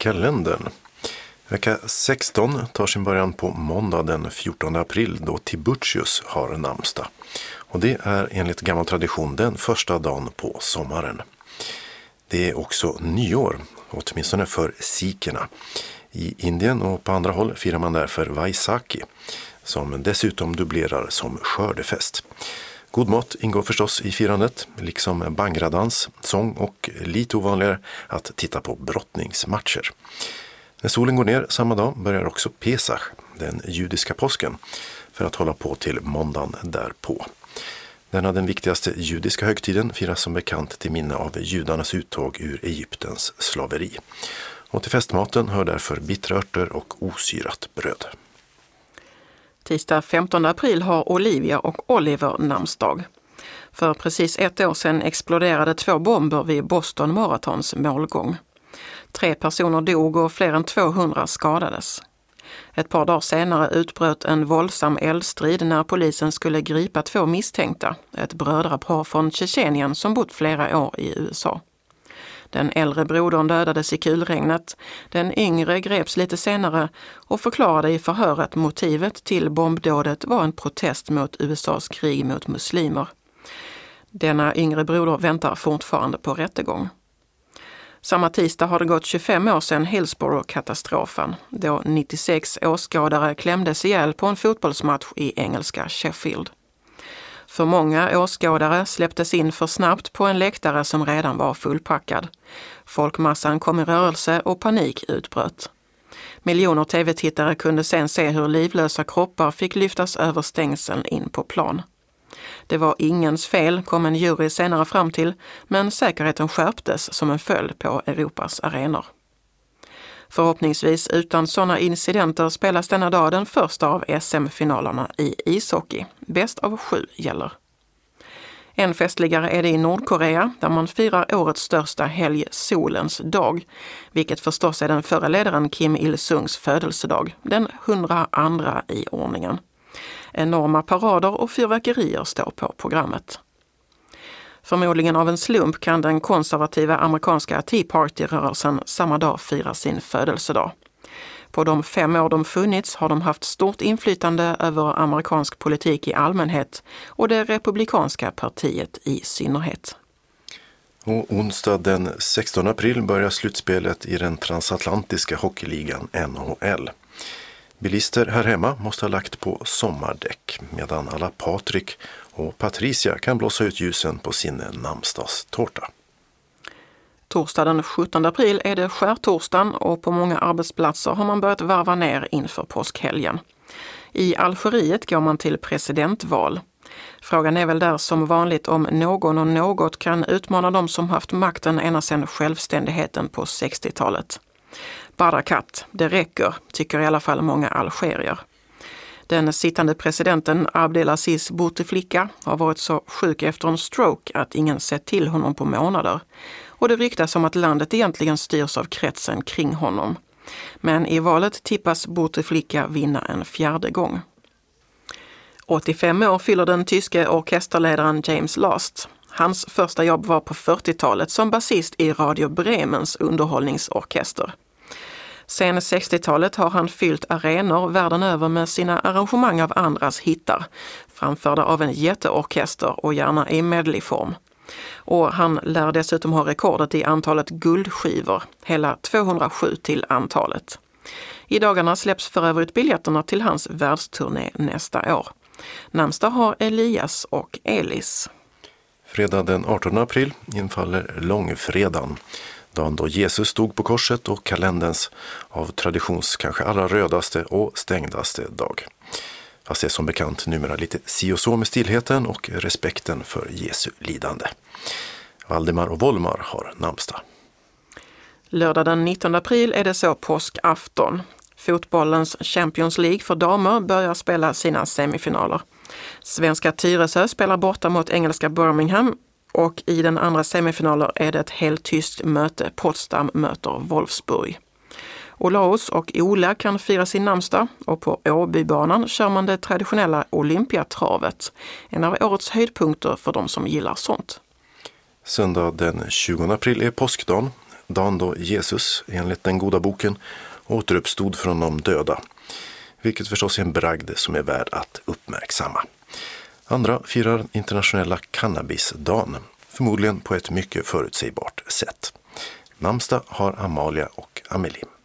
kalendern. Vecka 16 tar sin början på måndag den 14 april då Tiburtius har namnsdag. Och det är enligt gammal tradition den första dagen på sommaren. Det är också nyår, åtminstone för sikherna. I Indien och på andra håll firar man därför Vaisakhi, som dessutom dubblerar som skördefest. God mat ingår förstås i firandet, liksom bangradans, sång och lite ovanligare att titta på brottningsmatcher. När solen går ner samma dag börjar också Pesach, den judiska påsken, för att hålla på till måndagen därpå. Denna den viktigaste judiska högtiden firas som bekant till minne av judarnas uttåg ur Egyptens slaveri. Och till festmaten hör därför bittra örter och osyrat bröd. Tisdag 15 april har Olivia och Oliver namnsdag. För precis ett år sedan exploderade 2 bomber vid Boston Marathons målgång. 3 personer dog och fler än 200 skadades. Ett par dagar senare utbröt en våldsam eldstrid när polisen skulle gripa 2 misstänkta, ett brödrapar från Tjetjenien som bott flera år i USA. Den äldre brodern dödades i kulregnet, den yngre greps lite senare och förklarade i förhöret motivet till bombdådet var en protest mot USAs krig mot muslimer. Denna yngre broder väntar fortfarande på rättegång. Samma tisdag har det gått 25 år sedan Hillsborough-katastrofen, då 96 åskådare klämdes ihjäl på en fotbollsmatch i engelska Sheffield. För många åskådare släpptes in för snabbt på en läktare som redan var fullpackad. Folkmassan kom i rörelse och panik utbröt. Miljoner tv-tittare kunde sen se hur livlösa kroppar fick lyftas över stängseln in på plan. Det var ingens fel, kom en jury senare fram till, men säkerheten skärptes som en följd på Europas arenor. Förhoppningsvis utan sådana incidenter spelas denna dag den första av SM-finalerna i ishockey. Bäst av 7 gäller. En festligare är det i Nordkorea där man firar årets största helg, solens dag, vilket förstås är den förre ledaren Kim Il-sungs födelsedag, den 102:a i ordningen. Enorma parader och fyrverkerier står på programmet. Förmodligen av en slump kan den konservativa amerikanska Tea Party-rörelsen samma dag fira sin födelsedag. På de 5 år de funnits har de haft stort inflytande över amerikansk politik i allmänhet och det republikanska partiet i synnerhet. Och onsdag den 16 april börjar slutspelet i den transatlantiska hockeyligan NHL. Bilister här hemma måste ha lagt på sommardäck medan alla Patrik och Patricia kan blåsa ut ljusen på sin namnsdagstårta. Torsdag den 17 april är det skärtorsdagen och på många arbetsplatser har man börjat varva ner inför påskhelgen. I Algeriet går man till presidentval. Frågan är väl där som vanligt om någon och något kan utmana de som haft makten ända sedan självständigheten på 60-talet. Barakat, det räcker, tycker i alla fall många algerier. Den sittande presidenten Abdelaziz Bouteflika har varit så sjuk efter en stroke att ingen sett till honom på månader. Och det ryktas om att landet egentligen styrs av kretsen kring honom. Men i valet tippas Bouteflika vinna en 4:e gång. 85 år fyller den tyske orkesterledaren James Last. Hans första jobb var på 40-talet som basist i Radio Bremens underhållningsorkester. Sen 60-talet har han fyllt arenor världen över med sina arrangemang av andras hittar, framförda av en jätteorkester och gärna i medleyform. Och han lär dessutom ha rekordet i antalet guldskivor, hela 207 till antalet. I dagarna släpps för övrigt biljetterna till hans världsturné nästa år. Namnsdag har Elias och Elis. Fredag den 18 april infaller långfredagen, dagen då Jesus stod på korset och kalenderns av traditions kanske allra rödaste och stängdaste dag. Fast det är som bekant numera lite si och så med stillheten och respekten för Jesu lidande. Valdemar och Volmar har namnsdag. Lördag den 19 april är det så påskafton. Fotbollens Champions League för damer börjar spela sina semifinaler. Svenska Tyresö spelar borta mot engelska Birmingham och i den andra semifinalen är det ett helt tyst möte. Potsdam möter Wolfsburg. Olaus och Ola kan fira sin namnsdag och på Åbybanan kör man det traditionella Olympiatravet. En av årets höjdpunkter för de som gillar sånt. Söndag den 20 april är påskdagen. dagen då Jesus, enligt den goda boken, återuppstod från de döda. Vilket förstås är en bragd som är värd att uppmärksamma. Andra firar internationella cannabisdagen, förmodligen på ett mycket förutsägbart sätt. Namnsdag har Amalia och Amelie.